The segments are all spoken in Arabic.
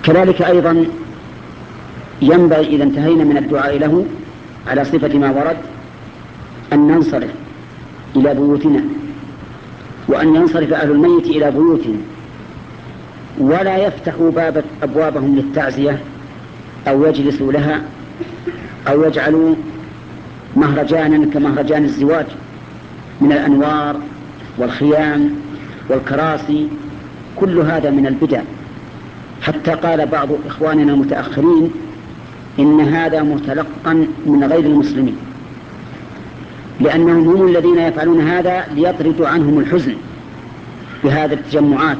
كذلك أيضا ينبغي إذا انتهينا من الدعاء له على صفة ما ورد أن ننصرف إلى بيوتنا، وأن ينصرف أهل الميت إلى بيوتهم، ولا يفتحوا أبوابهم للتعزية أو يجلسوا لها أو يجعلوا مهرجانا كمهرجان الزواج من الأنوار والخيام والكراسي. كل هذا من البدع، حتى قال بعض إخواننا المتأخرين إن هذا متلقا من غير المسلمين، لأنهم هم الذين يفعلون هذا ليطردوا عنهم الحزن بهذه التجمعات.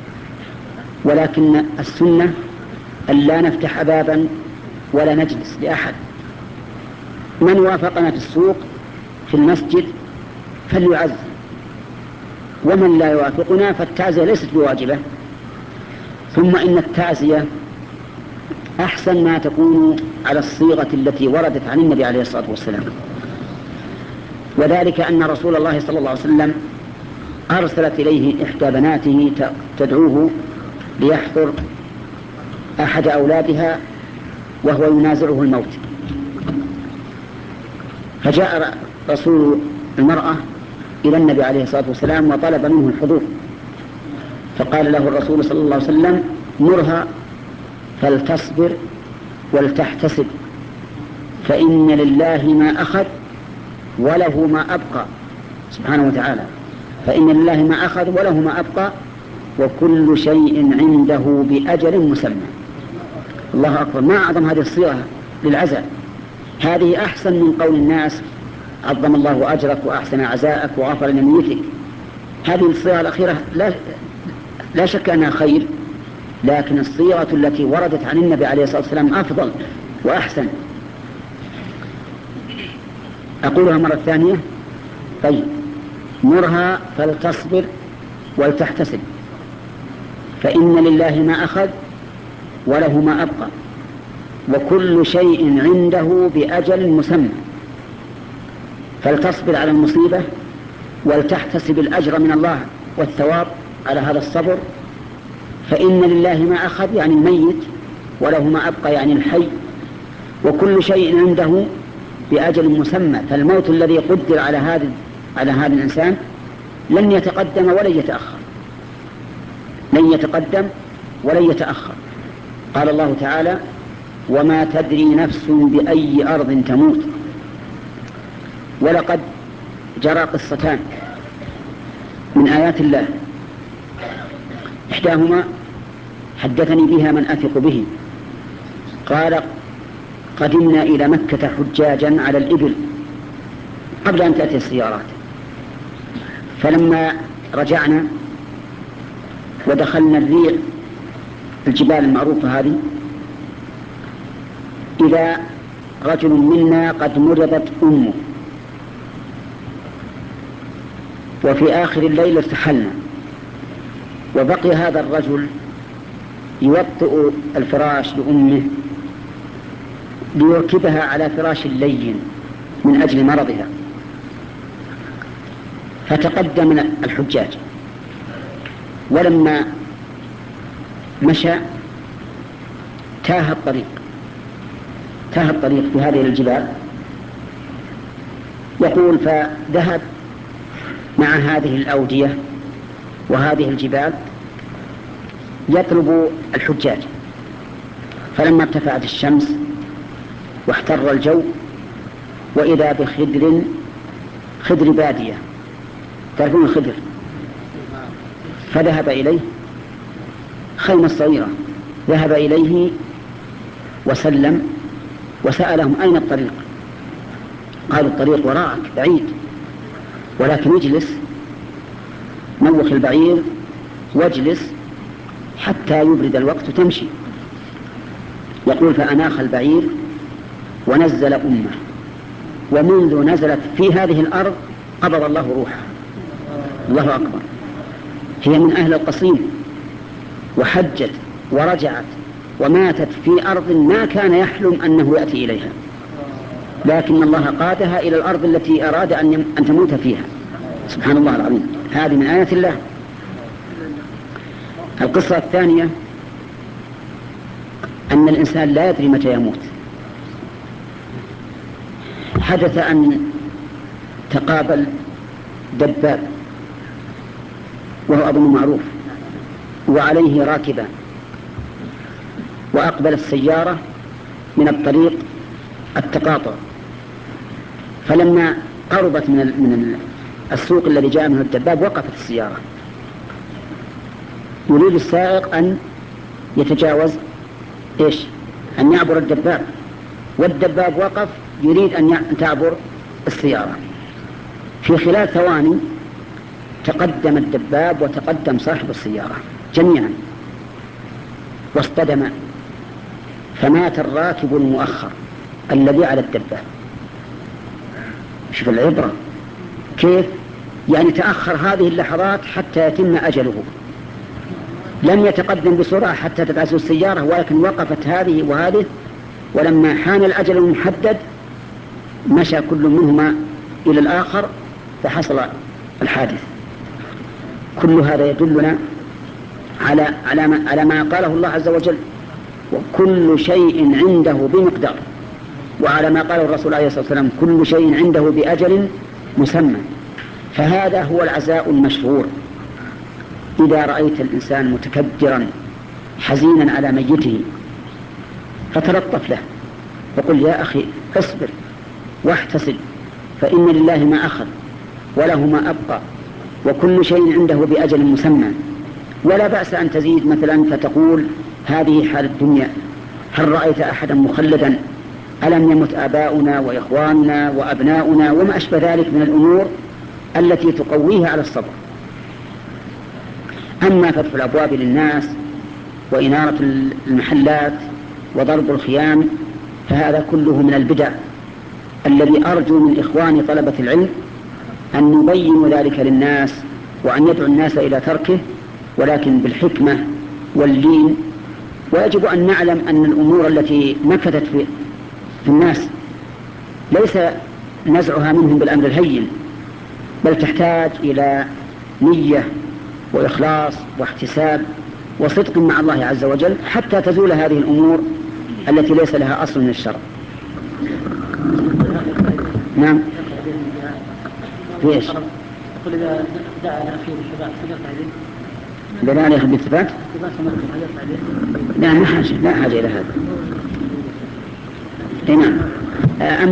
ولكن السنة أن لا نفتح بابا ولا نجلس لأحد. من وافقنا في السوق في المسجد فليعزي، ومن لا يوافقنا فالتعزية ليست بواجبة. ثم إن التعزية أحسن ما تكون على الصيغة التي وردت عن النبي عليه الصلاة والسلام، وذلك أن رسول الله صلى الله عليه وسلم أرسلت إليه إحدى بناته تدعوه ليحضر أحد أولادها وهو ينازعه الموت، فجاء رسول المرأة إلى النبي عليه الصلاة والسلام وطلب منه الحضور، فقال له الرسول صلى الله عليه وسلم: مرها فلتصبر ولتحتسب، فإن لله ما أخذ وله ما أبقى، سبحانه وتعالى، فإن لله ما أخذ وله ما أبقى وكل شيء عنده بأجل مسمى. الله أكبر، ما أعظم هذه الصيغة للعزاء. هذه أحسن من قول الناس عظم الله أجرك وأحسن عزاءك وغفر لميتك. هذه الصيغة الأخيرة لا شك أنها خير، لكن الصيغة التي وردت عن النبي عليه الصلاة والسلام أفضل وأحسن. أقولها مرة ثانية: طيب، مرها فلتصبر ولتحتسب، فإن لله ما أخذ وله ما أبقى وكل شيء عنده بأجل مسمى. فلتصبر على المصيبة ولتحتسب الأجر من الله والثواب على هذا الصبر، فإن لله ما أخذ يعني الميت وله ما أبقى يعني الحي، وكل شيء عنده بأجل مسمى. فالموت الذي قدر على هذا الإنسان لن يتقدم ولن يتأخر، لن يتقدم ولن يتأخر. قال الله تعالى: وما تدري نفس بأي أرض تموت. ولقد جرى قصتان من آيات الله، إحداهما حدثني بها من أثق به، قال: قدمنا إلى مكة حجاجا على الإبل قبل أن تأتي السيارات، فلما رجعنا ودخلنا الريع الجبال المعروفة هذه، إذا رجل منا قد مرضت أمه، وفي آخر الليل ارتحلنا، وبقي هذا الرجل يوطئ الفراش لأمه ليركبها على فراش لين من أجل مرضها. فتقدم الحجاج، ولما مشى تاه الطريق في هذه الجبال، يقول: فذهب مع هذه الأودية وهذه الجبال يطلب الحجاج، فلما ارتفعت الشمس واحتر الجو وإذا خضر بادية، تعرفون الخضر، فذهب إليه، خيمة صغيرة، ذهب إليه وسلم وسألهم: أين الطريق؟ قالوا: الطريق وراءك بعيد، ولكن اجلس، نوخ البعير واجلس حتى يبرد الوقت تمشي. يقول: فأناخ البعير ونزل أمه، ومنذ نزلت في هذه الأرض قبض الله روحها. الله أكبر، هي من أهل القصيم وحجت ورجعت وماتت في أرض ما كان يحلم أنه يأتي إليها، لكن الله قادها إلى الأرض التي أراد أن تموت فيها. سبحان الله العظيم، هذه من آيات الله. القصة الثانية أن الإنسان لا يدري متى يموت. حدث أن تقابل دباب وهو أظن معروف وعليه راكبان، وأقبل السيارة من الطريق التقاطع، فلما قربت من السوق الذي جاء منه الدباب وقفت السيارة، يريد السائق أن يتجاوز أن يعبر الدباب، والدباب وقف يريد أن تعبر السيارة. في خلال ثواني تقدم الدباب وتقدم صاحب السيارة جميعا واصطدما، فمات الراكب المؤخر الذي على الدباب. شوف العبرة كيف، يعني تأخر هذه اللحظات حتى يتم أجله، لم يتقدم بسرعة حتى تدعسه السيارة، ولكن وقفت هذه وهذه، ولما حان الأجل المحدد مشى كل منهما إلى الآخر فحصل الحادث. كل هذا يدلنا على ما قاله الله عز وجل: وكل شيء عنده بمقدار، وعلى ما قاله الرسول عليه الصلاة والسلام: كل شيء عنده بأجل مسمى. فهذا هو العزاء المشهور. إذا رأيت الإنسان متكدرا حزينا على ميته فتلطف له وقل: يا أخي اصبر واحتسب، فإن لله ما أخذ وله ما أبقى، وكل شيء عنده بأجل مسمى. ولا بأس أن تزيد مثلا فتقول: هذه حال الدنيا، هل رأيت أحدا مخلدا؟ ألم يمت آباؤنا وإخواننا وأبناؤنا وما أشبه ذلك من الأمور التي تقويها على الصبر. أما فتح الأبواب للناس وإنارة المحلات وضرب الخيام فهذا كله من البدع، الذي أرجو من إخواني طلبة العلم أن يبينوا ذلك للناس وأن يدعو الناس إلى تركه، ولكن بالحكمة واللين. ويجب أن نعلم أن الأمور التي نكثت في الناس ليس نزعها منهم بالأمر الهين، بل تحتاج إلى نية وإخلاص واحتساب وصدق مع الله عز وجل حتى تزول هذه الأمور التي ليس لها أصل من الشرع. نعم. ليش؟ يقول إذا دعا لأخيه بالثبات هل يرفع يديه؟ إذا دعا لأخيه بالثبات؟ لا حاجة إلى هذا. نعم.